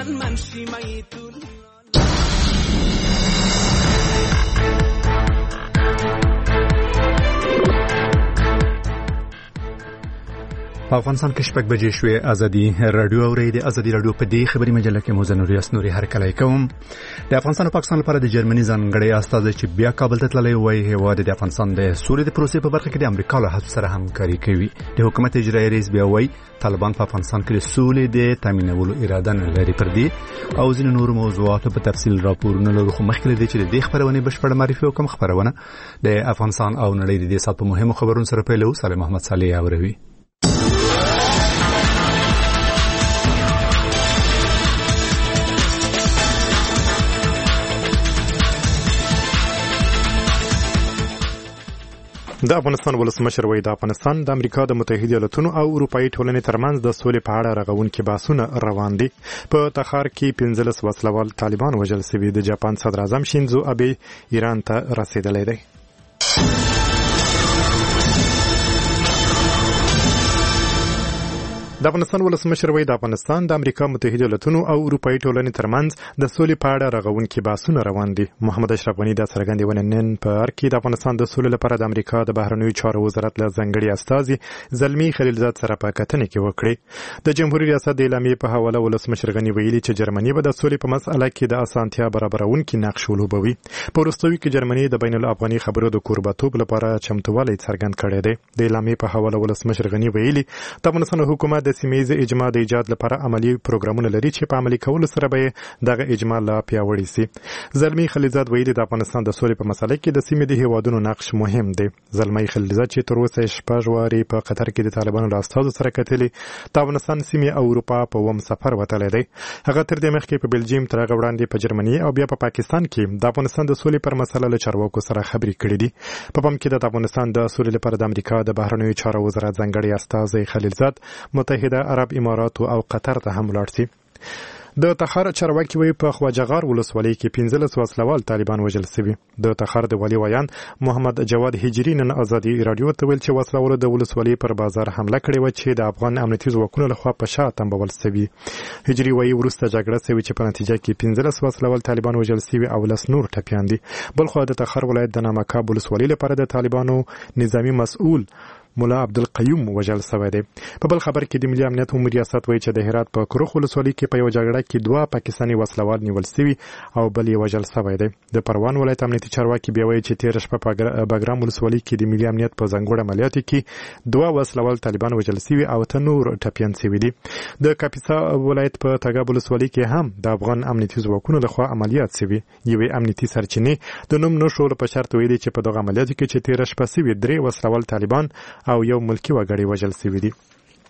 منشی میتون په افغانستان کې شپږ بجې شوې. ازادي رادیو اوري د ازادي رادیو په دې خبري مجله کې موزنوري هرکلی کوم. د افغانستان او پاکستان لپاره د جرمني ځانګړي استازي چې بیا کابل ته تللی وای هیواد د افغانستان د سولې د پروسې په برخه کې د امریکا له هڅو سره همکاري کوي. د حکومت اجرایي رئیس بیا وای طالبان په افغانستان کې د سولې د تامینولو اراده نه لري. پر دې او ځینې نور موضوعاتو په تفصیل راپورونه لرو. خو مخکې لدې چې د دې خبرونه بشپړه معرفي وکم خبرونه د افغانستان او نړۍ د دې سات په مهمو خبرونو سره پیلو. سلام محمد صالح اوروي. د افغانستان ولسمشر وایي د افغانستان د امریکا د متحده ایالاتونو او اروپאי ټولنې ترمنځ د سولې په اړه رغونکي بحثونه روان دي. په تخار کې 15 وسلوال طالبان وژل شوي. د جاپان صدر اعظم شینزو ابي ایران ته رسیدلی دی. د افغانستان ولسمشر وایي د افغانستان د امریکا متحده ایالاتونو او اروپאי ټولنې ترمنځ د سولې په اړه رغونکي بحثونه روان دي. محمد اشرف غنی د څرګندونې نن په ار کې د افغانستان د سولې لپاره د امریکا د بهرنیو چارو وزارت له ځانګړي استازي زلمی خلیلزاد سره په کتنه کې وکړي. د جمهوریت ریاست د اعلامیې په حواله ولسمشر غنی ویلي چې جرمني به د سولې په مسأله کې د اسانتیا برابرونکي نقش ولوبوي. په وروستیو کې جرمني د بین الافغاني خبرو د کوربتوب لپاره چمتووالی څرګند کړی دی. د اعلامیې په حواله ولسمشر غنی ویلي د افغانستان حکومت د سیمه‌ییز اجماع د ایجاد لپاره عملی پروګرامونه لري چې په عملي کولو سره به دغه اجماع لا پیاوړی شي. زلمی خلیلزاد ویلي د افغانستان د سولې په مسله کې د سیمې د هیوادونو نقش مهم دی. زلمی خلیلزاد چې تر اوسه شپږ واري په قطر کې د طالبانو له استازو سره کتلي د افغانستان سیمې او اروپا په وم سفر وتلی دی. هغه تر دې مخکې په بلجیم تر هغه وړاندې په جرمني او بیا په پاکستان کې د افغانستان د سولې پر مسله له چارواکو سره خبرې کړې دي. په پام کې د افغانستان د سولې لپاره د امریکا د بهرنیو چارو وزارت ځانګړي استازي خلیلزاد متحده عرب امارات او قطر ته هم لاړ شي. د تخار چارواکي وی په خواجهغار ولسوالۍ کې 15 وسلوال طالبان وژل شوي. د تخار د والي ویان محمد جواد هجری نن ازادي رادیو ته ویل چې وسلوال د ولسوالۍ پر بازار حمله کړې و چې د افغان امنیتي ځواکونو لخوا په شا تنبول شوي. هجری وی ورسته جګړه شوې چې په نتیجه کې 15 وسلوال طالبان وژل شوي او لس نور ټپیان دي. بل خو د تخار ولایت د نامکاب ولسوالۍ لپاره د طالبانو نظامی مسؤل مولا عبدالقیوم وژل شوی دی. په بل خبر کې د ملي امنیت عمومي ریاست وایي چې د هرات په کروخ ولسوالۍ کې په یو جګړه کې 2 پاکستاني وسلوال نیول شوي او بل یې وژل شوی دی. د پروان ولایت امنیتي چارواکي بیا وایي چې تیر شپه په بګرام ولسوالۍ کې د ملي امنیت په ځانګړو عملیاتو کې 2 وسلوال طالبان وژل شوي او ته نور ټپیان شوي دي. د کاپیسا ولایت په تګاب ولسوالۍ کې هم د افغان امنیتي ځواکونو لخوا عملیات شوي. یوې امنیتي سرچینې د نوم نشو په شرط ویلي چې په دغه عملیاتو کې چې تیر شپه شوي 3 وسلوال طالبان او یو ملکی وګړی وژل شوي دي.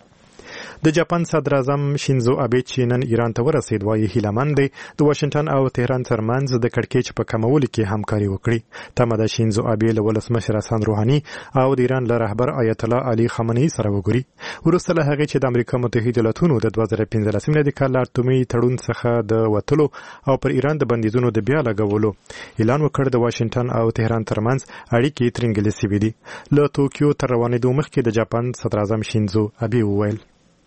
د جاپان صدر اعظم شینزو ابي چې نن ایران ته ورسید وایي هیلهمند دی د واشنگټن او تهران ترمنځ د کړکېچ په کمولو کې همکاري وکړي. تمه ده شینزو ابي له ولسمشر حسن روحاني او د ایران له رهبر آیت الله علي خامنه‌ای سره وګوري. وروسته له هغې چې د امریکا متحده ایالاتونو د 2015 میلادي کال اټومي تړون څخه د وتلو او پر ایران د بندیزونو د بیا لګولو اعلان وکړ، د واشنگټن او تهران ترمنځ اړیکې ترنګلې شوې دي. له توکیو تر روانېدو مخکې د جاپان صدر اعظم شینزو ابي وویل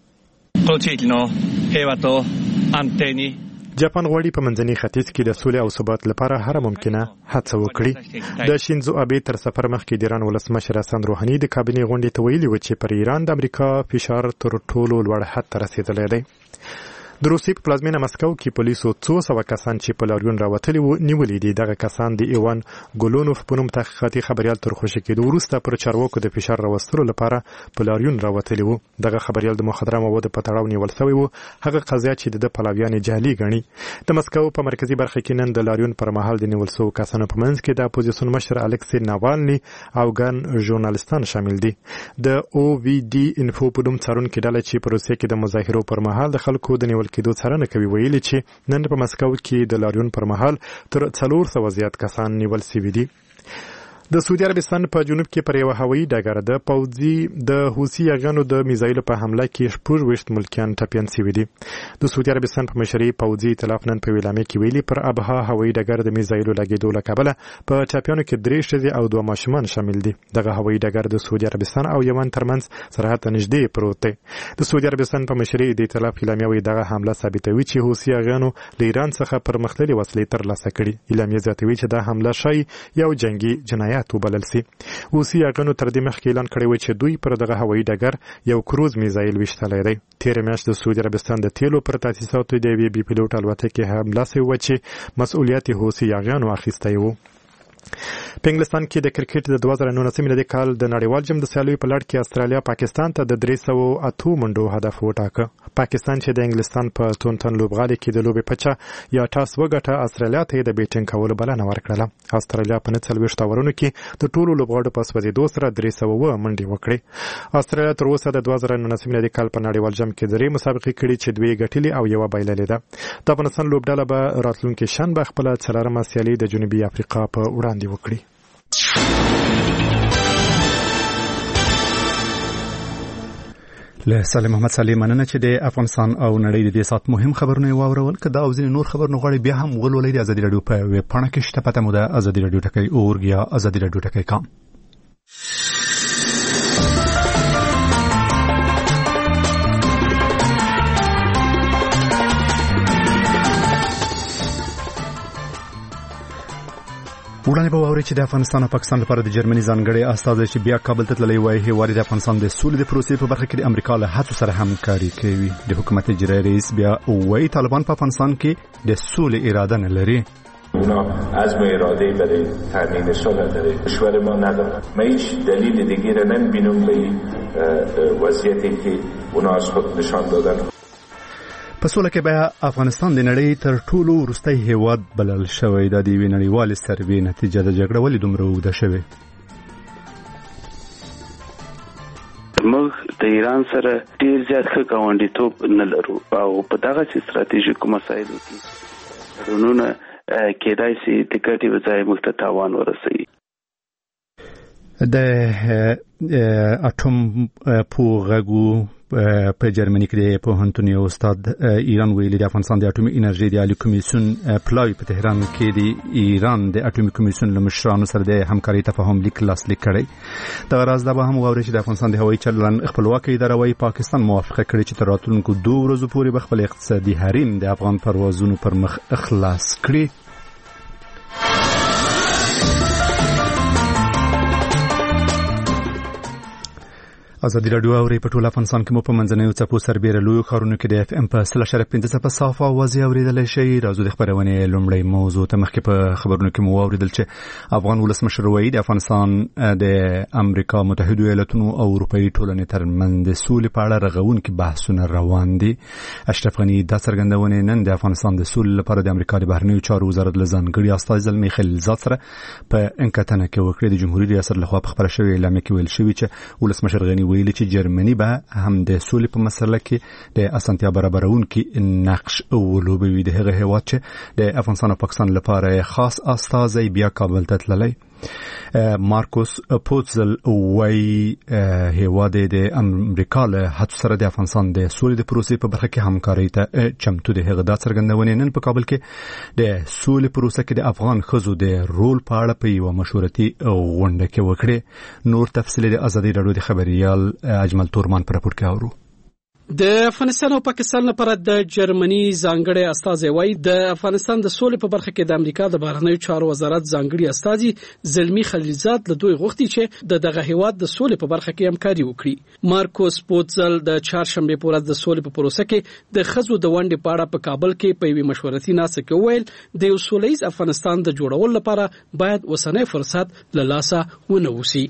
جاپان غواړي په منځني ختیځ کې د سولې او ثبات لپاره هر ممکنه هڅه وکړي. د شینزو ابي تر سفر مخکې د ایران ولسمشر حسن روحاني د کابینې غونډې ته ویلي و چې پر ایران د امریکا فشار تر ټولو لوړ حد ته رسیدلی دی. د روسیې په پلازمینه مسکو کې پولیسو 200 کسان چې په لاریون راوتلي وو نیولي دي. دغه کسان د ایوان ګولونوف په نوم تحقیقاتي خبریال تر خوشي کېدو وروسته پر چارواکو د فشار راوستلو لپاره په لاریون راوتلي وو. دغه خبریال د مخدره موادو په تړاو نیول شوی وو، هغه قضیه چې د پلاویان جعلي ګڼي. د مسکو په مرکزی برخه کې نن د لاریون پر مهال د نیول شوو کسانو په منځ کې د اپوزیسیون مشر الکسی ناوالني او ګڼ ژورنالستان شامل دي. د او وی ډي انفو په نوم څارونکې ډله چې په روسیې کې د مظاهرو پر مهال د خلکو د نیول کېدو څارنه کوي ویلي چې نن په مسکو کې د لاریون پر مهال تر 400 زیات کسان نیول شوي دي. د سعودي عربستان په جنوب کې پر یو هوایي ډګر د پوځي د حوثي یاغانو د میزایلو په حمله کې 26 ملکیان ټپیان شوي دي. د سعودي عربستان په مشرۍ پوځي ائتلاف نن په ویلامه کې ویلي پر ابها هوایي ډګر د میزایلو لګیدو له کبله په ټپیانو کې 3 ښځې او 2 ماشومان شامل دي. دغه هوایي ډګر د سعودي عربستان او یمن ترمنځ سرحد ته نږدې پروت دی. د سعودي عربستان په مشرۍ د ائتلاف اعلامیه وایي دغه حمله ثابتوي چې حوثي یاغانو له ایران څخه پرمختللې وسلې ترلاسه کړي. اعلامیه زیاتوي چې دا حمله شای یو جنگي جنایت وبلل سي. حوثي یاغانو تر دې مخکې اعلان کړی و چې دوی پر دغه هوایي ډګر یو کروز میزایل ویشتلی دی. تیر میاشت د سعودي عربستان د تیلو پر تاسیساتو د یوې بي پیلوټ الوتکې حمله شوې وه چې مسؤلیت حوثي یاغانو اخیستی و. په انګلستان کې د کرکټ د 2019 میلادي کال د نړیوال جام د سیالیو په لړ کې استرالیا پاکستان ته د 308 منډو هدف وټاکه. پاکستان چې د انګلستان په تونتن لوبغالي کې د لوبې پچه یا ټاس وګټه استرالیا ته د بیټینګ کولو بلنه ورکړه. استرالیا په 40 اورونو کې د ټولو لوبغاړو په سوځېدو سره 300 منډې وکړې. استرالیا تر اوسه د 2019 میلادي کال په نړیوال جام کې درې مسابقې کړې چې 2 ګټلې او یو بایللې ده. د افغانستان لوبډله به راتلونکي شنبه خپل 4مه سیالي د جنوبي افریقا په وړاندې وکړي. له سلیم محمد سلیم مننه چې د افغانستان او نړۍ د دې سات مهم خبرونه واورول. کدا او ځینې نور خبرونه غواړي بیا هم ولولئ د ازادي رادیو په ویب پاڼه کې شته. پته مو ده ازادي رادیو ټکی اورګ یا ازادي رادیو ټکی کام. وړاندې به واورئ چې د افغانستان او پاکستان لپاره د جرمني ځانګړي استازی چې بیا کابل ته تللی وای هیواد د افغانستان د سولې د پروسې په برخه کې د امریکا له هڅو سره همکاري کوي. د حکومت اجرایي رئیس بیا وایي طالبان په افغانستان کې د سولې اراده نه لري. اونا عزم اراده برای تامین صلح در کشور ما ندارن. من هیچ دلیل دیگه را نمیبینم به وضعیتی که اونا از خود نشان دادن. په سوله کې به افغانستان د نړۍ تر ټولو وروستی هیواد بلل شوی. د دې نړیوال سروې نتیجه د جګړه ولې دومره اوږده شوې؟ موږ د ایران سره ډیر زیات ښه ګاونډیتوب نه لرو او په دغه ستراتیژیکو مسایلو کې تړونونه کېدای شي د ګټې وځای موږ ته تاوان ورسوي. د اټوم پوغغو په جرمني کې د پوهنتون یو استاد ایران ویلي د افغانستان د اټومي انرژي د عالی کمیسیون پلاوی په تهران کې د ایران د اټومي کمیسیون له مشرانو سره د همکاري تفاهم لیک لاسلیک کړی. دا راز دا به هم واوري چې د افغانستان د هوایي چلن خپلواکي اداره وايي پاکستان موافقه کړې چې تر راتلونکو 2 ورځې پورې به خپل اقتصادي حریم د افغان پروازونو پر مخ اخلاص کړي. ازادي رادیو اوري په ټول افغانستان کې مو په منځنیو څپو سربېره لویو ښارونو کې د اف ام په 0.5 په صافه اوازې اورېدلی شئ. راځو د خبرونې لومړۍ موضوع ته مخکې په خبرونو کې مو واورېدل چې افغان ولسمشر وایي د افغانستان د امریکا متحدو ایالاتونو او اروپایي ټولنې ترمنځ د سولې په اړه رغونکي بحثونه روان دي. اشرف غني دا څرګندونې نن د افغانستان د سولې لپاره د امریکا د بهرنیو چارو وزارت له ځانګړي استازي زلمي خلیلزاد سره په انکټنه کې وکړې. د جمهوریت ریاست لخوا په خبره شوې اعلامیه کې ویل شوي چې ولسمشر غني ویلي چې جرمني به هم د سولې په مسله کې د اسانتیا برابرونکي نقش ولوبوي. د هغه هیواد چې د افغانستان او پاکستان لپاره خاص استازی بیا کابل ته تللی. مارکوس پوتزل وایي هیواد د امریکا له هڅو سره د افغانستان د سولې د پروسې په برخه کې همکاري ته چمتو دی. هغه دا څرګندونې نن په کابل کې د سولې پروسه کې د افغان ښځو د رول په اړه په یوه مشورتي غونډه کې وکړې. نور تفصیل د ازادي رادیو د خبريال اجمل تورمان پر راپور کې اورو. د افغانستان او پاکستان لپاره د جرمني ځانګړي استازی وایي د افغانستان د سولې په برخه کې د امریکا د بهرنیو چارو وزارت ځانګړي استازي زلمي خلیلزاد له دوی غوښتي چې دغه هیواد د سولې په برخه کې همکاري وکړي. مارکوس پوتزل د چهارشنبه په ورځ د سولې په پروسه کې د خزو د ونډې په اړه په کابل کې په یوه مشورتي ناسته کې ویل د یو سولهییز افغانستان د جوړولو لپاره باید اوسنی فرصت له لاسه ونه وسی.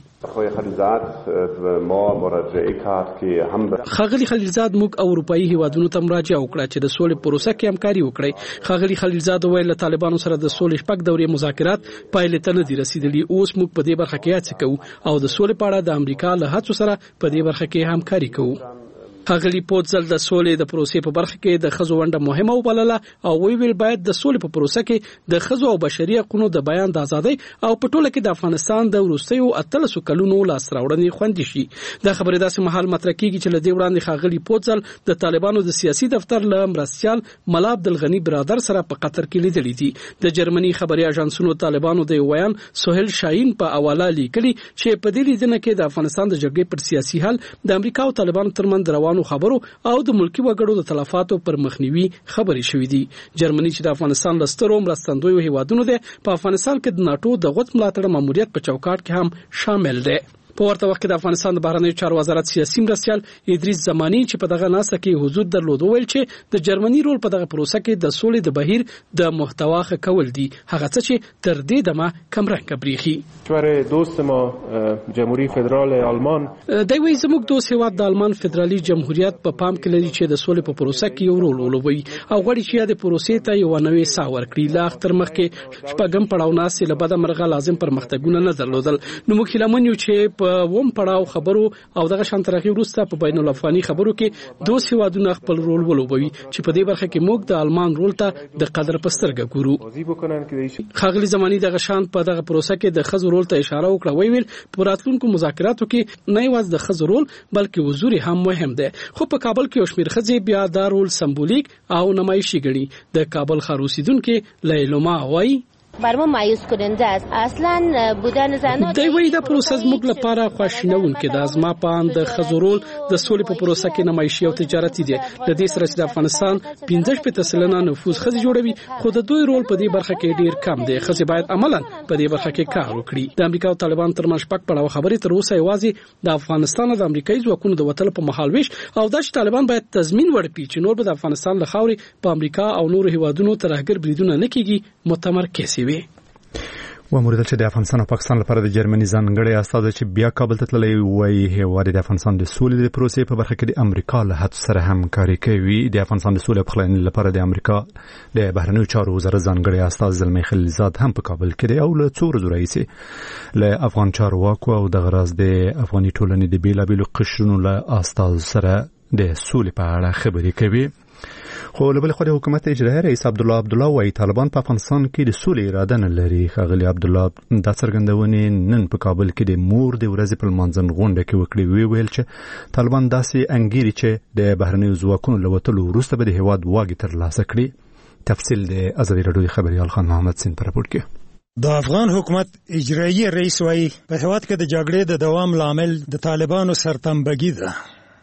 خاغلی خلیلزاد موږ اروپایي هیوادونو ته مراجعه وکړه چې د سولې پروسه کې همکاري وکړي. خاغلی خلیلزاد ویل طالبانو سره د سولې شپږ دورې مذاکرات پایلې ته نه دي رسیدلي. اوس موږ په دې برخه کې هڅه کوو او د سولې په اړه د امریکا له هڅو سره په دې برخه کې همکاري کوو. ښاغلي پوتزل د سولې د پروسې په برخه کې د ښځو ونډه مهمه وبلله او ویل باید د سولې په پروسه کې د ښځو او بشري حقوقو د بیان د ازادۍ او په ټوله کې د افغانستان د وروستیو 13 کلونو لاس راوړنې خوندي شي. د خبرې داسې مهال مطرح کیږي چې لدې وړاندې ښاغلي پوتزل د طالبانو د سیاسي دفتر له مرستيال ملا عبدالغنی برادر سره په قطر کې لیدلې دي. د جرمني خبري اژانسونو طالبانو د ویان سهیل شاهین په حواله لیکلي چې په دې لیدنه کې د افغانستان د جګړې پر سیاسي حل د امریکا او طالبانو ترمنځ روانو خبرو او د ملکی وګړو د تلفاتو پر مخنیوي خبرې شوې دي. جرمني چې د افغانستان لسترو مرستندوی هیوادونو ده په افغانستان کې د ناتو د غوت ملاتړ ماموریت په چوکاټ کې هم شامل ده. په ورته وخت کې د افغانستان د بهرنیو چارو وزارت سیاسي مرستيال ادریس زمانی چې په دغه ناسه کې حضور درلود ویل چې د جرمني رول په دغه پروسه کې د سولې د بهیر د محتوا ښه کول دي، هغه څه چې تر دې دمه کمرنګ بریخي. دوست ما جمهوریت فدرال آلمان د وی زموږ دوست هیواد د آلمان فدرالي جمهوریت په پام کې لري چې د سولې په پروسه کې یو رول ولوبوي او غواړي چې د پروسې ته یو نوې ساه ورکړي. لا اختر مخکې شپږم پړاو ناسې له بده مرغه لازم پرمختګونه نه درلودل. نو موږ هیلمن یو چې په ووم پړاو خبرو او دغه شانترغي وروسته په بین الافغاني خبرو کې دوه هیوادونه خپل رول ولوبوي چې په دې برخه کې موږ د آلمان رول ته د قدر پسترګه ګورو. خاغلی زمانی دغه شان په دغه پروسه کې د خزو رول ته اشاره وکړه. ویل په راتلونکو مذاکراتو کې نه یوازې د خزو رول بلکې حضور هم مهم دی. خو په کابل کې شمیر خزي بیا د رول سمبولیک او نمایشي ګڼي. د کابل خاروسیدونکو لیلوما وای بر ما مایوس کننده است. اصلا بودن زنان د وی د پروسس موږ لپاره خواشینونکې د ازما پاند د خزرول د سولې په پروسه کې نمایشي او تجارتي دي. د دې سره چې د افغانستان 15% نفوذ خزي جوړوي خو د دوی رول په دې برخه کې ډیر کم دی. خزي باید عملاً په دې برخه کې کار وکړي. د امریکا او طالبان ترمنځ شپږ پړاو خبرې تر اوسه یوازې د افغانستان او د امریکایي ځواکونو د وټل په مهالويش او د طالبان باید تضمین ورکړي چې نور به د افغانستان له خاورې په امریکا او نور هیوادونو ترهګر بریدونه نه کیږي متمرکز وي. وموریدل چې د افغانستان او پاکستان لپاره د جرمني ځانګړي استاد چې بیا کابل ته تللی وایي هیواد د افغانستان د سولې د پروسې په برخه کې د امریکا له هڅو سره همکاري کوي. د افغانستان د سولې پخلاینې لپاره د امریکا د بهرنیو چارو وزارت ځانګړي استاد زلمی خلیلزاد هم په کابل کې دی او له څو ورځو راهیسې له افغان چارواکو او د غراز د افغاني ټولنې د بیلابیلو قشرونو له استاد سره د سولې په اړه خبرې کوي. خو له بل خوا د حکومت اجرایي رئیس عبدالله وايي طالبان په افغانستان کې د سولې اراده نه لري. ښاغلي عبدالله د څرګندونې نن په کابل کې د مور د ورځې په لمانځن غونډه کې وکړي. ویل چې طالبان داسې انګیري چې د بهرنیو ځواکونو له وتلو وروسته به د هیواد واګې ترلاسه کړي. تفصیل د ازادي راډیو د خبريال خان محمد سین پر راپور کې. د افغان حکومت اجرایي رئیس وايي په هیواد کې د جګړې د دوام لامل د طالبانو سرتنبګي ده.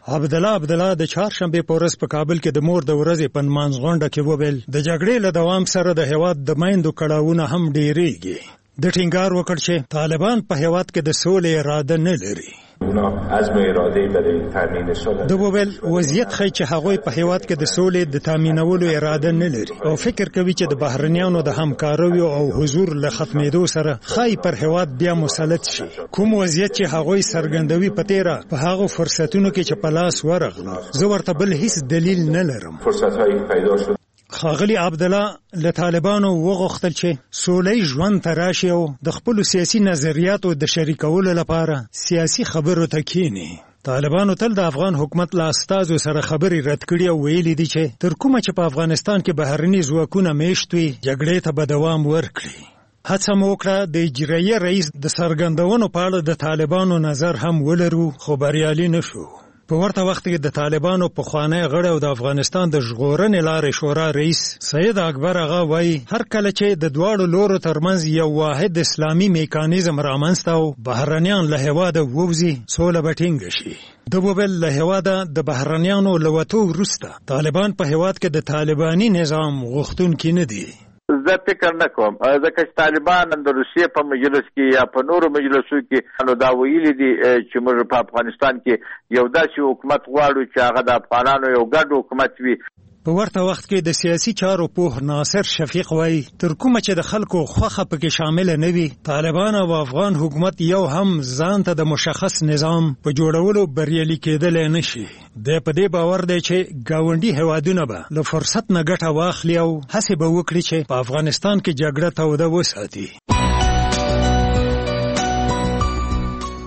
عبدالله د چهارشنبه په ورځ په کابل کې د مور د ورځې په نمانځ غونډه کې وویل د جګړې له دوام سره د هیواد د میندو کړاوونه هم ډیریږي. د ټینګار وکړ چې طالبان په هیواد کې د سولې اراده نه لري. اونا عزم اراده برای تامین صلح د وویل وضعیت خی چې هغوی په هیواد کې د سولې د تامینولو اراده نه لري او فکر کوي چې د بهرنیانو د همکارۍ او حضور له ختمېدو سره خای پر هیواد بیا مسلط شي. کوم وضعیت چې هغوی سرګندوي په تیره په هغه فرصتونو کې چې په لاس ورغله زه ورته بل هیڅ دلیل نه لرم. فرصت‌های پیدا شد. خاغلی عبدالله له طالبانو وغوښتل چې سولې ژوند ته راشي او د خپل سیاسي نظریاتو د شریکولو لپاره سیاسي خبرو ته کینی. طالبانو تل د افغان حکومت له استازو سره خبرې رد کړي او ویلي دي چې تر کومه چې په افغانستان کې بهرني ځواکونه میشت وي جګړې ته به دوام ورکړي. هڅه مو وکړه د اجرایي رئیس د څرګندونو په اړه د طالبانو نظر هم ولرو خو بریالي نشو. په ورته وخت کې د طالبانو پخوانی غړی او د افغانستان د ژغورنې لارې شورا رئیس سید اکبر آغا وایي هر کله چې د دواړو لورو ترمنځ یو واحد اسلامي میکانیزم رامنځته او بهرنیان له هیواده ووځي سوله به ټینګه شي. د وویل له هیواده د بهرنیانو له وتو وروسته طالبان په هیواد کې د طالباني نظام غوښتونکي نه دي. زه فکر نه کوم ځکه چې طالبان د روسیې په مجلس کې یا په نورو مجلسو کې نو دا ویلي دي چې موږ په افغانستان کې یو داسې حکومت غواړو چې هغه د افغانانو یو ګډ حکومت وي. په ورته وخت کې د سیاسي چارو پوه ناصر شفیق وایي تر کومه چې د خلکو خوخه پکې شامل نه وي طالبان او افغان حکومت یو هم ځان ته د مشخص نظام په جوړولو بریالي کېدل نه شي. د په دې باور دی چې گاونډي هیوادونه به له فرصت نه ګټه واخلي او هڅه به وکړي چې په افغانستان کې جګړه توده وساتي. موږ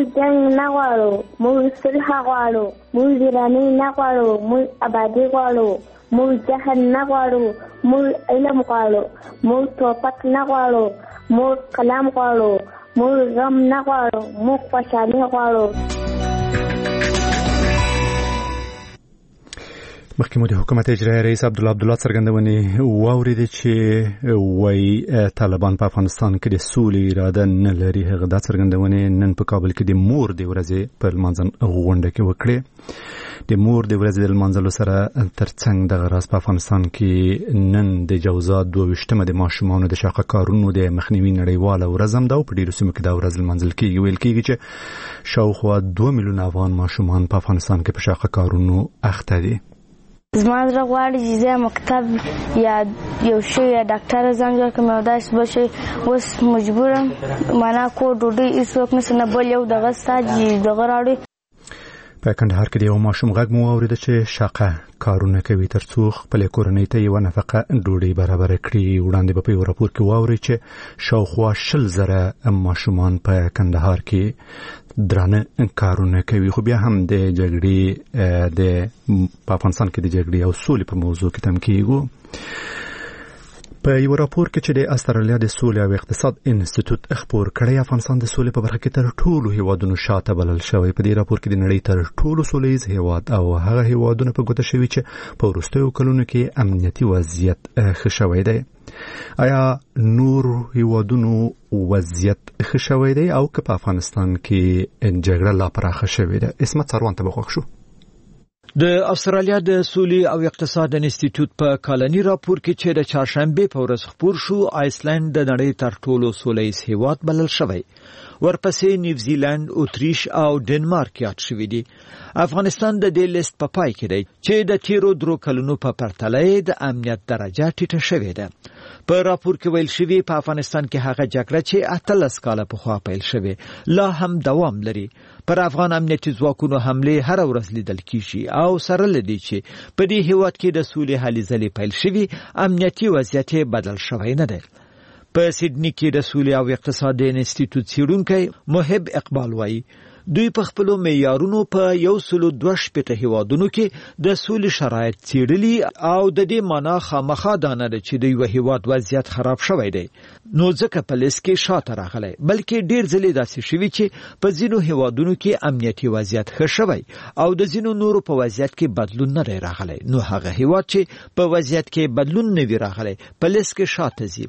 موږ جنگ نه غواړو، موږ صلح غواړو، موږ ویراني نه غواړو، موږ آبادي غواړو، موږ جهل نه غواړو، موږ علم غواړو، موږ توپک نه غواړو، موږ قلم غواړو، موږ غم نه غواړو، موږ خوشحالي غواړو. مخکې مو د حکومت اجرایي رئیس عبدالله څرګندونې واورېدې چې وایي طالبان په افغانستان کې د سولې اراده نه لري. هغه دا څرګندونې نن په کابل کې د مور د ورځې په لمانځن غونډه کې وکړې. د مور د ورځې د لمانځلو سره ترڅنګ دغه راز په افغانستان کې نن د جوزا 22مه د ماشومانو د شاقه کارونو د مخنیوي نړیواله ورځ هم ده او په ډېرو سیمو کې دا ورځ لمانځل کېږي. ویل کېږي چې شاوخوا 2 میلیونه افغان ماشومان په افغانستان کې په شاقه کارونو اخته دي. زما زړه غواړي چې زه مکتب یا یو شی یا ډاکټر ځان جوړ کړم او داسې بل شی. اوس مجبورم معنا کور ډوډۍ هېڅوک نشته، نه بل یو دغه ستا دغه راوړي. په کندهار کې د یو ماشوم غږ مو واورېده چې شاقه کارونه کوي تر څو خپلې کورنۍ ته یوه نفقه ډوډۍ برابره کړي. وړاندې به په یو راپور کې واورئ چې شاوخوا 20,000 ماشومان په کندهار کې درانه کارونه کوي. خو بیا هم د جګړې په افغانستان کې د جګړې او سولې په موضوع کې تم کېږو. په یو راپور کې چې د استرالیا د سولې او اقتصاد انسټیټوټ خپور کړی، افغانستان د سولې په برخه کې تر ټولو هیوادونو شاته بلل شوی. په دې راپور کې د نړۍ تر ټولو سولهییز هیواد او هغه هیوادونه په ګوته شوي چې په وروستیو کلونو کې امنیتي وضعیت ښه شوی دی. آیا نور هیوادونو وضعیت ښه شوی دی او که په افغانستان کې جګړه لا پراخه شوې ده؟ اسمت سروان ته به خوښ شو. د استرالیا د سولې او اقتصاد انسټیټیوټ په کالني راپور کې چې د چهارشنبه په ورځ خپور شو، آیسلند د نړۍ تر ټولو سولهییز هیواد بلل شوی. ورپسې نیوزیلند، اتریش او ډنمارک یاد شوي دي. افغانستان د دې لیست په پای کې دی چې د تیرو 3 کلونو په پرتله د امنیت درجه ټیټه شوې ده. په راپور کې ویل شوی په افغانستان کې هغه جګړه چې 18 کاله پخوا پیل شوه لا هم دوام لري. پر افغان امنیتي ځواکونو حمله هر ورځ لیدل کیږي او سره لدی چې په دې هیواد کې د سولې هلې ځلې پیل شوي، امنیتي وضعیت بدل شوی نه دی. په سیدنی کې د سولې او اقتصاد انسټیټیوټ څېړونکی محب اقبال وایي دوی په خپل معیارونو په 102 هیوادونو کې د سولې شرایط څېړلي او د دې معنا خامخا دا نه ده چې د یو هیواد وضعیت خراب شوی دی نو ځکه په لیست کې شاته راغلی، بلکې ډېر ځلې داسې شوي چې په ځینو هیوادونو کې امنیتي وضعیت ښه شوی او د ځینو نورو په وضعیت کې بدلون نه دی راغلی، نو هغه هیواد چې په وضعیت کې بدلون نه وي راغلی په لیست کې شاته ځي.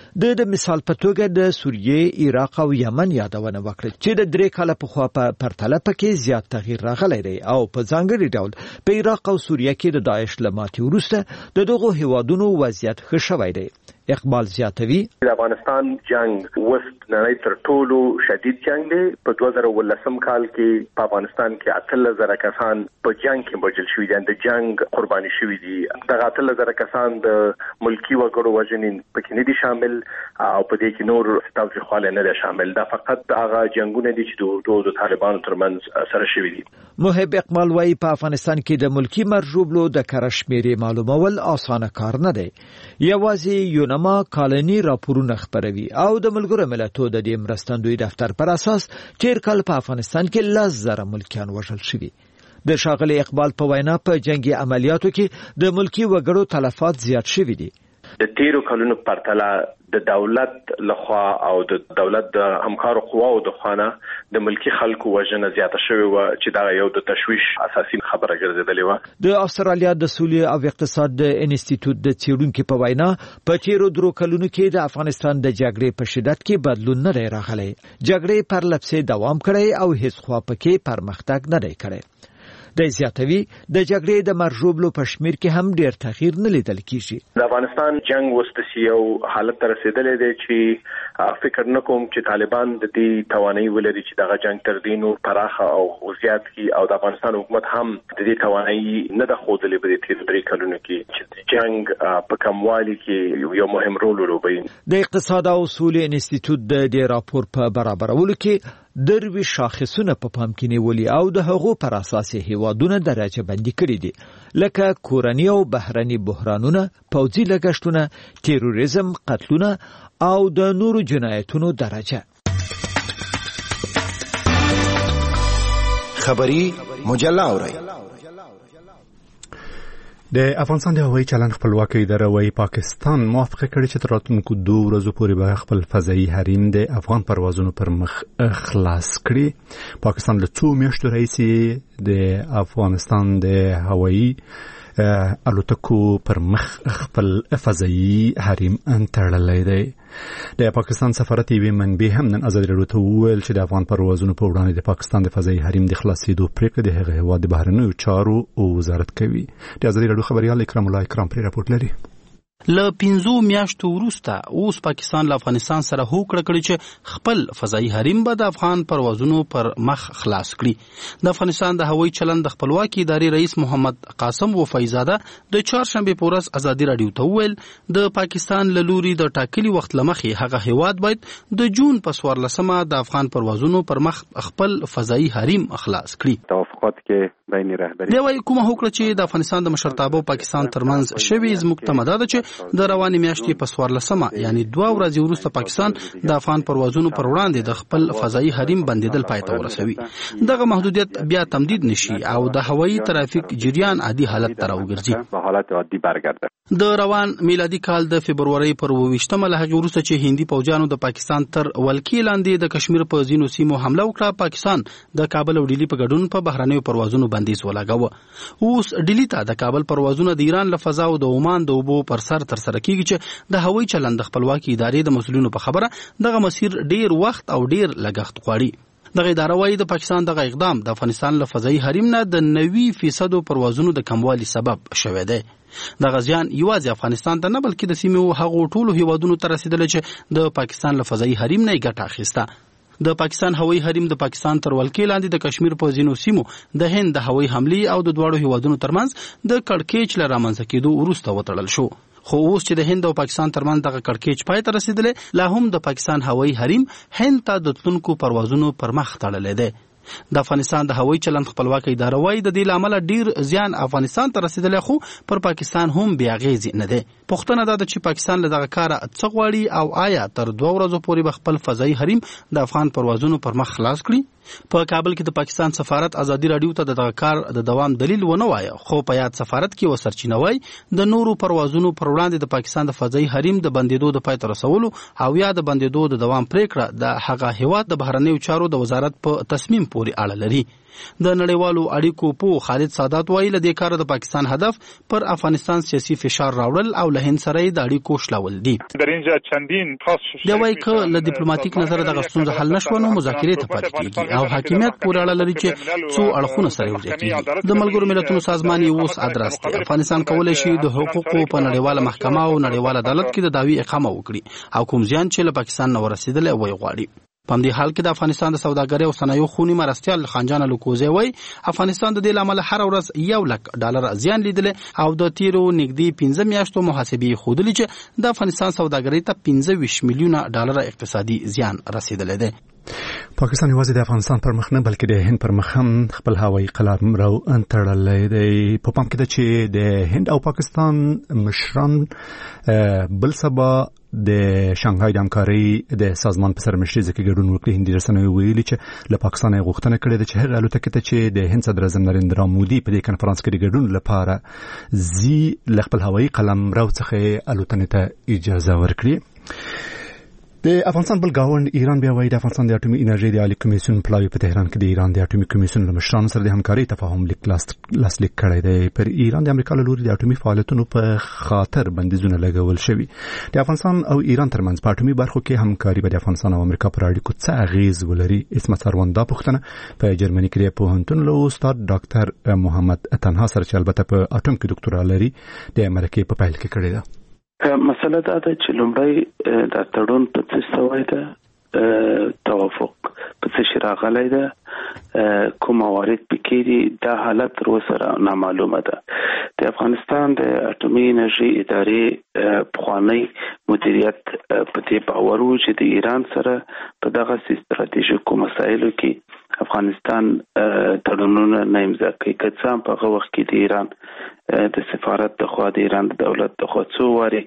د مثال په توګه د سوریې، عراق او یمن یادونه وکړه چې د 3 کاله پخوا په پرتله پکې زیات تغییر راغلی دی او په ځانګړي ډول په عراق او سوریه کې د داعش له ماتې وروسته د دغو هیوادونو وضعیت ښه شوی دی. اقبال زیاتوي د افغانستان جنگ وست نړۍ تر ټولو شدید جنگ دی. په 2018 کال کې په افغانستان کې 18,000 کسان په جنگ کې وژل شوي دي، د جنگ قرباني شوي دي. دغه 18,000 کسان د ملکی وګړو وژنې پکې نه دي شامل او په دې کې نور تاوتریخوالی نه دی شامل. دا فقط هغه جنگونه دي چې د طالبانو ترمنځ سره شوي دي. محب اقبال وايي په افغانستان کې د ملکی مرجوبلو د کره شمیرې معلومول اسانه کار نه دی. یوازې ما کالني راپورونه خبروي او د ملګرو ملتونو د دې مرستندوی دفتر پر اساس تیر کال په افغانستان کې 10,000 ملکیان وژل شوي. د ښاغلي اقبال په وینا په جنگي عملیاتو کې د ملکی وګړو تلفات زیات شوي دي. د تیرو کلونو پرتله د دولت لخوا او د دولت د همکارو قواو د خوانه د ملکی خلکو وژنه زیاته شوې و چې دا یو د تشویش اساسي خبره ګرځېدلې و. د استرالیا د سولې او اقتصاد د انسټیټیوټ د څېړونکو په وینا په تیرو 3 کلونو کې د افغانستان د جګړې په شدت کې بدلون نه راغلی. جګړې پر لپسې دوام کړی او هیڅ خوا پکې پرمختګ نه دی کړی. د زیاتوي د جګړې د مرجوبلو په شمیر کې هم ډېر تغییر نه لیدل کیږي. د افغانستان جنگ وستسی یو حالت ته رسیدلې دی چې فکر نکوم چې طالبان د دې توانایي ولري چې دغه جنگ تر دینو پراخه او زیات کی او د افغانستان حکومت هم د دې توانایي نه د خوذلې په دې 3 کلونو کې چې جنگ په کموالي کې یو مهم رول ولوبوي. د اقتصاد او سولې انسټیټیوټ د دې راپور په برابرولو کې دروي شاخصونه په پام کې نیولي او د هغو پر اساس هیوادونه درجه بندي کړي دي لکه کورنی او بهرني بحرانونه، پوځي لګښتونه، تیروریزم، قتلونه او د نورو جنایتونو درجه. خبری مجله اورئ. د افغانستان د هوایي چلند خپلواکۍ اداره وايي پاکستان موافقه کړې چې تر راتلونکو 2 ورځو پورې به خپل فضایي حریم د افغان پروازونو پر مخ خلاص کړي. پاکستان له 2 میاشتو راهیسې د افغانستان د هوایي الوتکو پر مخ خپل فضایي حریم تړلی دی. د پاکستان سفارت یوې منبع هم نن ازادي راډیو ته وویل چې د افغان پروازونو په وړاندې د پاکستان د فضایي حریم د خلاصېدو پرېکړه د هغه هېواد د بهرنیو چارو وزارت کوي. د ازادي راډیو خبريال اکرام الله اکرام پرې راپورټ لري. له 15 میاشتو وروسته اوس پاکستان له افغانستان سره هوکړه کړې چې خپل فضایي حریم به د افغان پروازونو پر مخ خلاص کړي. د افغانستان د هوایي چلند د خپلواکۍ ادارې رئیس محمد قاسم وفایزاده د چهارشنبه په ورځ ازادي راډیو ته وویل د پاکستان له لوري د ټاکلي وخت لمخې هغه هیواد باید د جون په 14مه د افغان پروازونو پر مخ خپل فضایي حریم خلاص کړي. توافقات کې بین رهبری دی وايي کومه هوکړه چې د افغانستان د مشرتابه او پاکستان ترمنځ شوی زموږ ته مدد چې د روانې میاشتې په 14مه یعنی 2 ورځې وروسته پاکستان د افغان پروازونو پر وړاندې د خپل فضایي حریم بندیدل پای ته ورسوي. دغه محدودیت بیا تمدید نشي او د هوایي ترافیک جریان عادي حالت ته راوګرځي. به حالت عادي برگرده. د روان میلادي کال د فبرवरी پر 28مه له هغه وروسته چې هندي فوجانو د پاکستان تر ولکې لاندې د کشمیر په ځینو سیمو حمله وکړه، پاکستان د کابل او ډیلی په ګډون په بهرنیو پروازونو بندیز ولګاوه. اوس ډیلی ته د کابل پروازونه د ایران له فضا او د عمان د اوبو پر سر تر سره کیږي چې د هوایي چلند د خپلواکۍ ادارې د مسؤلینو په خبره دغه مسیر ډیر وخت او ډیر لګښت غواړي. دغه اداره وايي د پاکستان دغه اقدام د افغانستان له فضایي حریم نه د 90% پروازونو د کموالي سبب شوی دی. دغه ځان یوازې افغانستان ته نه بلکې د سیمې هغو ټولو هیوادونو ته رسیدلی چې د پاکستان له فضایي حریم نه ګټه اخیسته. د پاکستان هوایي حریم د پاکستان تر ولکې لاندې د کشمیر په ځینو سیمو د هند د هوایي حملې او د دواړو هیوادونو ترمنځ د کړکېچ له رامنځته کېدو وروسته وتړل شو. خو اوس چې د هند او پاکستان ترمنځ دغه کړکېچ پای ته رسیدلی، لا هم د پاکستان هوایي حریم هند ته د تلونکو پروازونو پر مخ تړلی دی. د افغانستان د هوایي چلند خپلواکۍ اداره وايي د دې له امله ډیر زیان افغانستان ته رسیدلی، خو پر پاکستان هم بې اغېزې نه دی. پوښتنه دا ده چې پاکستان له دغه کاره څه غواړي او آیا تر 2 ورځو پورې به خپل فضایي حریم د افغان پروازونو پر مخ خلاص کړي؟ په کابل کې د پاکستان سفارت ازادي راډیو ته د دغه کار د دوام دلیل ونه وایه، خو په یاد سفارت کې وسرچینه وایي د نورو پروازونو پر وړاندې د پاکستان د فضایي حریم د بندیدو د پای ته رسولو او یا د بندیدو د دوام پریکړه د هغه هیواد د بهرنیو چارو د وزارت په تصمیم پورې اړه لري. د نړیوالو اړیکو په خالد سادات وایي له دې کار د پاکستان هدف پر افغانستان سیاسي فشار راوړل او له هند سره د اړیکو شلول دي. دی وايي که له ډیپلوماټیک نظر دغه ستونزه حل نشوه نو مذاکرې ته پاتې کېږي او حاکمیت پورې اړه لري چې څو اړخونه سره یوځای کېږي. د ملګرو ملتونو سازمان یې اوس ادرس دی. افغانستان کولی شي د حقوقو په نړیواله محکمه او نړیوال عدالت کې د دعوی اقامه وکړي او کوم زیان چې له پاکستان نه ورسېدلی وایي غواړي. په همدې حال کې د افغانستان د سوداګرۍ او صنایعو خونی مرستیال خانجان الکوزی وایي افغانستان د دې له امله هره ورځ $1,00,000 زیان لیدلی او د تیرو نږدې 15 میاشتو محاسبې ښودلي چې د افغانستان سوداګرۍ ته $25 میلیونه اقتصادي زیان رسیدلی دی. پاکستان یوازې د افغانستان پر مخ نه بلکې د هند پر مخ هم خپل هوایي قلم رو تړلی دی. په پام کې ده چې د هند او پاکستان مشران بل سبا د شانګهای د همکارۍ د سازمان په سرمشرۍ کې ګډون وکړي. هندي رسنیو ویلي چې له پاکستان یې غوښتنه کړې ده چې هغه الوتکې ته چې د هند صدر اعظم نریندرا مودي په دې کنفرانس کې د ګډون لپاره زی له خپل هوایي قلم رو څخه الوتنې ته اجازه ورکړي. د افغانستان بل ګاونډ ایران بیا وایي د افغانستان د اټومي انرژي د عالی کمیسیون پلاوی په تهران کې د ایران د اټومي کمیسیون له مشرانو سره د همکارۍ تفاهم لیک لاسلیک کړی دی. پر ایران د امریکا له لوري د اټومي فعالیتونو په خاطر بندیزونه لګول شوي. د افغانستان او ایران ترمنځ په اټومي برخو کې همکاري به د افغانستان او امریکا پر اړیکو څه اغیز ولري؟ اسمت سروندا پوښتنه په جرمني کې د پوهنتون له استاد ډاکټر محمد تنها سره چې البته په اټوم کې ډاکټرا لري د مرکې په پیل کې کړې ده. مسله دا ده چې لومړی د تړون په څه سوی ده، توافق په څه راغلی ده، کوم موارد پکې دي، دا حالت تر اوسه نامعلومه ده. د افغانستان د اټومي انرژي ادارې پخوانی مدیریت په دې باور و چې د ایران سره په دغه ستراتیژیکو مسایلو کې افغانستان تړونونه نه امضا کوي. که څه هم په هغه وخت کې د ایران د سفارت د خوا د ایران د دولت د خوا څو وارې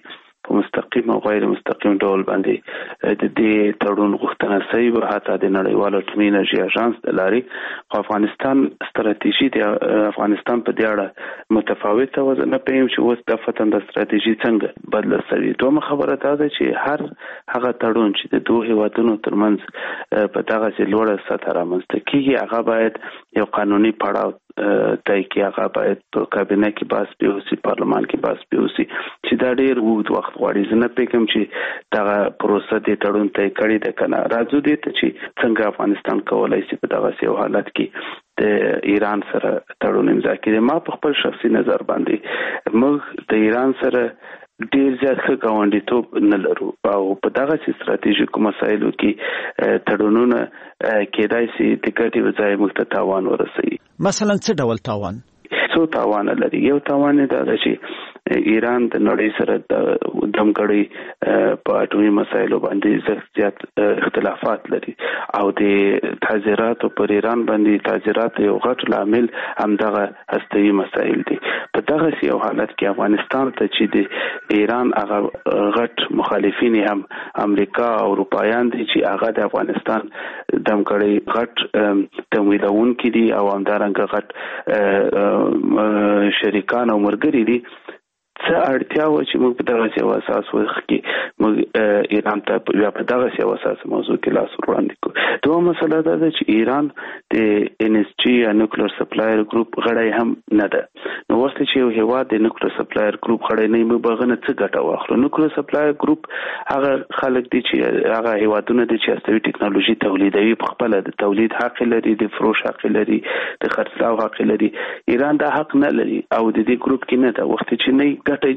په مستقیم او غیر مستقیم ډول باندې د دې تړون غوښتنه شوې و، حتی د نړیوال اټومي انرژي اژانس د لارې افغانستان ستراتیژي د افغانستان په دې اړه متفاوته و. نه پېم چې اوس د فتن د ستراتیژي څنګه بدله شوې. دوه خبره دا ده چې هر هغه تړون چې د دوه هیوادونو ترمنځ په دغه لوړه سطح رامنځته کیږي هغه باید یو قانوني پړاو تای کې هغه باید په کابینه کې بحث به وشي، پارلمان کې بحث به وشي چې دا ډېر وخت غواړي. زه نه پېږم چې دغه پروسه د تړون تای کړي ده کنه. راځو دې ته چې څنګه افغانستان کولای شي په دغه یو حالت کې د ایران سره تړون امضا کړي. ما په خپل شخصي نظر باندې موږ د ایران سره ډیر زیات ښه ګاونډیتوب نه لرو او په دغه ستراتیژیکو مسایلو کې تړونونه کېدای شي د ګټې په ځای موږ ته تاوان ورسوي. مثلا څه ډول تاوان؟ څو تاوان لري. یو تاوان دا ده چې ایران د نړۍ سره د دمګړۍ په اټومي مسایلو باندې زیات اختلافات لري او د تاجراتو پر ایران باندې تاجرات یو غټ لامل همدغه هستوي مسایل دي. په دغه یو حالت کې افغانستان ته چې د ایران هغه غټ مخالفین هم امریکا او اروپایان دي چې هغه د افغانستان دمګړۍ غټ تمویلونکي دي او همدارنګه غټ شریکان او مرګري دي. څه اړتیا و چې موږ په دغه یو اساس وخت کې موږ ایران ته بیا په دغه یو اساس موضوع کې لاس وړاندې کوو. دوه مسله دا ده چې ایران د ان اس جی یا نیوکلیر سپلایر ګروپ غړی هم نه ده. نو اوس چې یو هیواد د نیوکلیر سپلایر ګروپ غړی نه موږ بغنه څه ګټه واخلو. نیوکلیر سپلایر ګروپ هغه خلک دي چې هغه هیوادونه دي چې استوي ټکنالوژي تولیدوي، په خپل د تولید حق لري، د فروش حق لري، د خرڅلاو حق لري. ایران دا حق نه لري او د دې ګروپ کې نه ده. وخت چې نه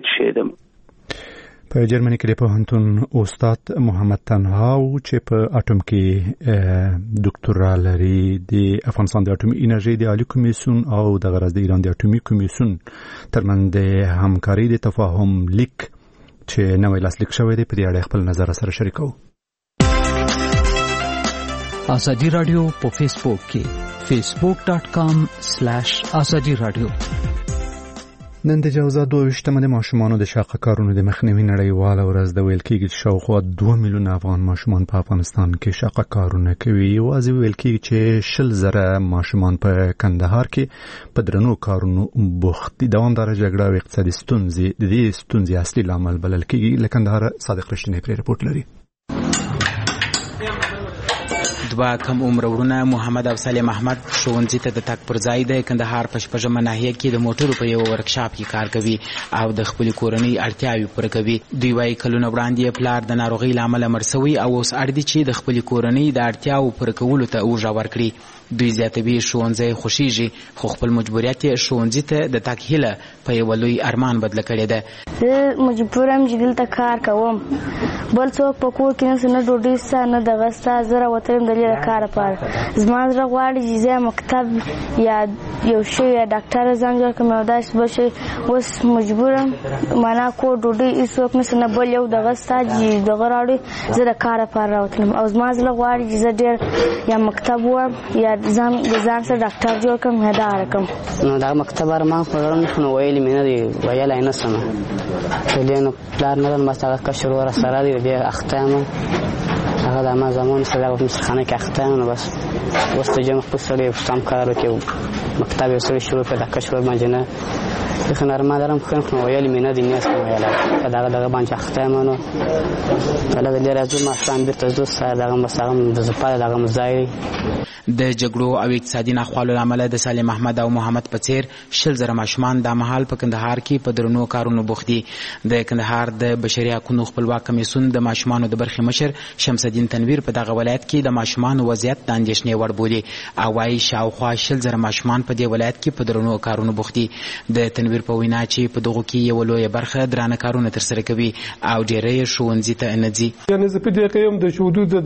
په جرمني کې د پوهنتون استاد محمد تنهاو چې په اټوم کې ډاکټورا لري، د افغانستان د اټومي انرژي د عالی کمیسیون او د غرض د ایران د اټومي کمیسیون ترمنځ د همکاري د تفاهم لیک چې نوې لاسلیک شوی دی په دې اړه خپل نظر سره شریکو. ازادي رادیو په فیسبوک کې facebook.com/ازادي رادیو. نن د جوزا 22 د ماشومانو د شاقه کارونو د مخنیوي نړیواله ورځ د ویل کېږي چې شاوخوا 2 میلیون افغان ماشومان په افغانستان کې شاقه کارونه کوي. یوازې ویل کېږي چې 10,000 ماشومان په کندهار کې په درنو کارونو بوخت دي. دوامداره جګړه او اقتصادي ستونزې د دې ستونزې اصلي لامل بلل کېږي. له کندهار صادق رښتینی پرې رپورټ لري. دوه کم عمر ورونه محمد او سلیم احمد ښوونځي ته د تګ پر ځای د کندهار په شپږمه ناحیه کې د موټرو په یو ورکشاپ کې کار کوي او د خپل کورنۍ اړتیاوې پوره کوي. دوی وايي کلونه وړاندې پلار د ناروغۍ له امله مړ شوی او اوس اړ دي چې د خپل کورنۍ د اړتیاوو پوره کولو ته اوږه ورکړي. دوی زیاتوي ښوونځی خوښیږي خو خپل مجبوریت یې ښوونځي ته د تګ هیله په یو لوی ارمان بدله کړې ده. زه مجبور یم چې دلته کار کوم، بل څوک په کور کې نه ډوډۍ سته نه دغه سته. زه راوتلم د دې کار لپاره. زما زړه غواړي چې زه مکتب یا یو شی یا ډاکټر ځان جوړ کړم او داسې به شي. اوس مجبور یم معنا کور ډوډۍ هېڅوک نشته نه بل یو دغه سته چې دغه راوړي. زه د کار لپاره راوتلم او زما زړه غواړي چې زه ډېر یا مکتب ووایم یا ځان سره ډاکټر جوړ کړم یا دا رقم. نو دا مکتب ارمان خو لرم نو ویلې مې نه دی ویلی نه سم ویلی نو پلار نه لرم بس هغه کشر ور سره دی بیا اخته یم هغه د ما زمان سره په مستخانه کې اخته یم نو بس اوس ته جمع خپل سړی پښتام کار وکړو مکتب یې سره شروع کړ د کشر باندې نه خو ارمان لرم خو ویلې مې نه دی نه سم ویلی دغه باندې اخته یم نو کله د لري ازو ما ستان بیرته زو سره دغه مساغم د زپاله دغه مزای د جګړو او اقتصادي ناخوالو لامل د سالم احمد او محمد په څیر 10,000 ماشومان د مهال په کندهار کې په درنو کارونو بوخت دي. د کندهار د بشري حقوقو خپلواک کمیسیون د ماشومانو د برخې مشر شمس الدین تنویر په دغه ولایت کې د ماشومانو وضعیت د اندېښنې وړ بولي او وايي شاوخوا 10,000 ماشومان په دې ولایت کې په درنو کارونو بوخت دي. د تنویر په وینا چې په دغه کې یو لوی برخه درانه کارونه ترسره کوي او ډېری ښوونځي ته نه ځي. یعنی زه په دې کې هم د حدود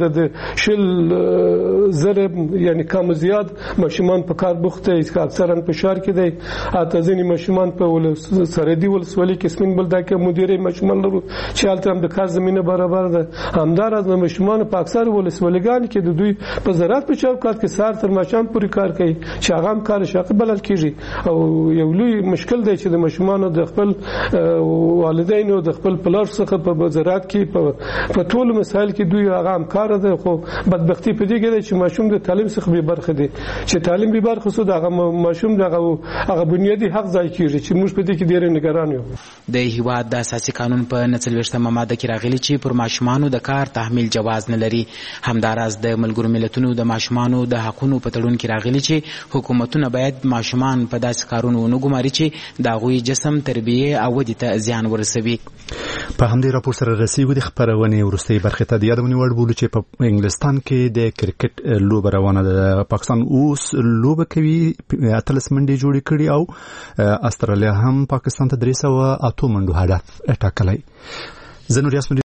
د 10,000 یعنی کم زیات ماشومان په کار بوخته دي چې اکثرا په شهر کې دي. اته ځینې ماشومان په سرحدي ولسوالۍ کې سپین بلدا کې مدیرې ماشومان لرو چې هلته هم د کار زمینه برابر ده. همداراز ماشومان په اکثر ولسوالیګانو کې د دوی په زراعت په چوکاټ کې سهار تر ماښام پورې کار کوي چې هغه هم کار شاقه بلل کېږي او یو لوی مشکل دی چې د ماشومان د خپل والدینو د خپل پلار څخه په وزارت کې په ټول مسایل کې دوی هغه همکار دي خو بدبختی په دې کې ده چې ماشوم د تعلیم څخه به برخه دي چې تعلیم به برخه سو دغه ماشوم دغه بنیادی حق ځای کیږي چې موږ په دې کې ډېر نگران یو. د هیواد د اساسي قانون په 49مه ماده کې راغلي چې پر ماشومانو د کار تحمیل جواز نه لري. همداراز د ملګرو ملتونو د ماشومانو د حقوقو په تړون کې راغلي چې حکومتونه باید ماشومان په داسې کارونو نه ګماري چې د هغوی جسم تربیه او ودې ته زیان ورسوي. په همدې راپور سره رسیدو د خبرونې ورستۍ برخه ته د یادونه وړ بولو چې په انګلستان کې د کرکټ لوبه روانه ده. پاکستان اوس لوبه کوي 13 منډې جوړې کړي او استرالیا هم پاکستان ته 308 منډو هدف ټاکلی. زنور یاسمین